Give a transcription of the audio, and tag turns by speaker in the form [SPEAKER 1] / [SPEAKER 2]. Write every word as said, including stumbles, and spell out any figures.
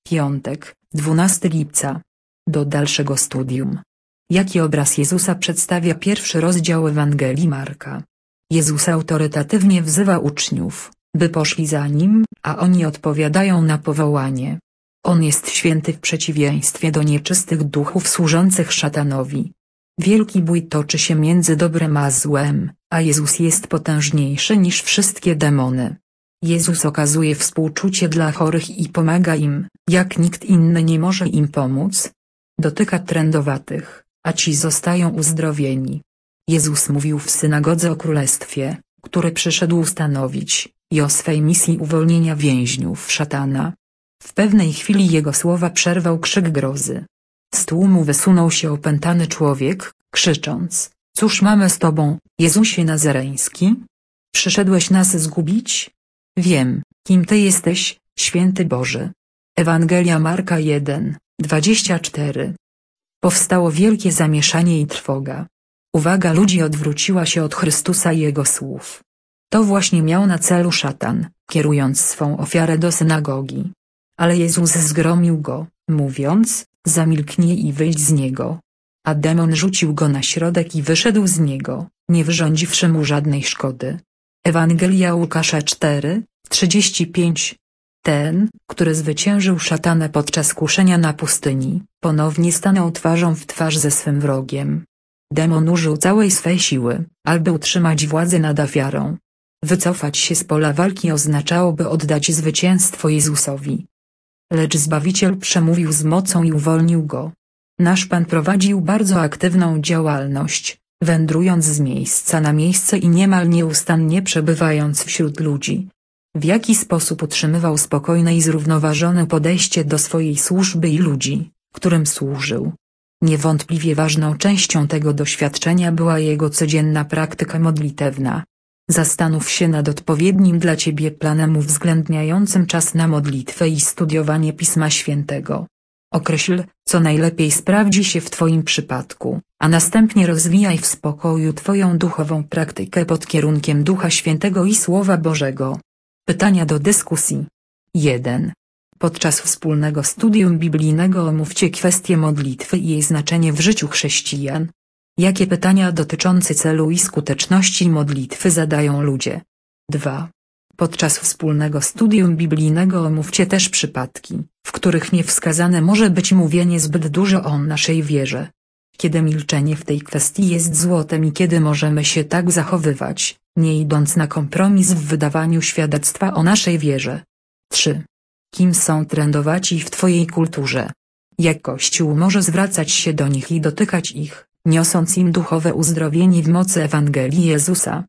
[SPEAKER 1] Piątek, dwunastego lipca. Do dalszego studium. Jaki obraz Jezusa przedstawia pierwszy rozdział Ewangelii Marka? Jezus autorytatywnie wzywa uczniów, by poszli za Nim, a oni odpowiadają na powołanie. On jest święty w przeciwieństwie do nieczystych duchów służących szatanowi. Wielki bój toczy się między dobrem a złem, a Jezus jest potężniejszy niż wszystkie demony. Jezus okazuje współczucie dla chorych i pomaga im, jak nikt inny nie może im pomóc. Dotyka trędowatych, a ci zostają uzdrowieni. Jezus mówił w synagodze o królestwie, które przyszedł ustanowić, i o swej misji uwolnienia więźniów szatana. W pewnej chwili jego słowa przerwał krzyk grozy. Z tłumu wysunął się opętany człowiek, krzycząc: „Cóż mamy z Tobą, Jezusie Nazareński? Przyszedłeś nas zgubić? Wiem, kim Ty jesteś, święty Boży”. Ewangelia Marka jeden, dwadzieścia cztery. Powstało wielkie zamieszanie i trwoga. Uwaga ludzi odwróciła się od Chrystusa i Jego słów. To właśnie miał na celu szatan, kierując swą ofiarę do synagogi. Ale Jezus zgromił go, mówiąc: „Zamilknij i wyjdź z niego”. A demon rzucił go na środek i wyszedł z niego, nie wyrządziwszy mu żadnej szkody. Ewangelia Łukasza cztery, trzydzieści pięć. Ten, który zwyciężył szatana podczas kuszenia na pustyni, ponownie stanął twarzą w twarz ze swym wrogiem. Demon użył całej swej siły, aby utrzymać władzę nad ofiarą. Wycofać się z pola walki oznaczałoby oddać zwycięstwo Jezusowi. Lecz Zbawiciel przemówił z mocą i uwolnił go. Nasz Pan prowadził bardzo aktywną działalność, wędrując z miejsca na miejsce i niemal nieustannie przebywając wśród ludzi. W jaki sposób utrzymywał spokojne i zrównoważone podejście do swojej służby i ludzi, którym służył. Niewątpliwie ważną częścią tego doświadczenia była jego codzienna praktyka modlitewna. Zastanów się nad odpowiednim dla ciebie planem uwzględniającym czas na modlitwę i studiowanie Pisma Świętego. Określ, co najlepiej sprawdzi się w twoim przypadku, a następnie rozwijaj w spokoju twoją duchową praktykę pod kierunkiem Ducha Świętego i Słowa Bożego. Pytania do dyskusji. jeden. Podczas wspólnego studium biblijnego omówcie kwestię modlitwy i jej znaczenie w życiu chrześcijan. Jakie pytania dotyczące celu i skuteczności modlitwy zadają ludzie? dwa. Podczas wspólnego studium biblijnego omówcie też przypadki, w których niewskazane może być mówienie zbyt dużo o naszej wierze. Kiedy milczenie w tej kwestii jest złotem i kiedy możemy się tak zachowywać, nie idąc na kompromis w wydawaniu świadectwa o naszej wierze. trzy. Kim są trędowaci w twojej kulturze? Jak Kościół może zwracać się do nich i dotykać ich, niosąc im duchowe uzdrowienie w mocy Ewangelii Jezusa?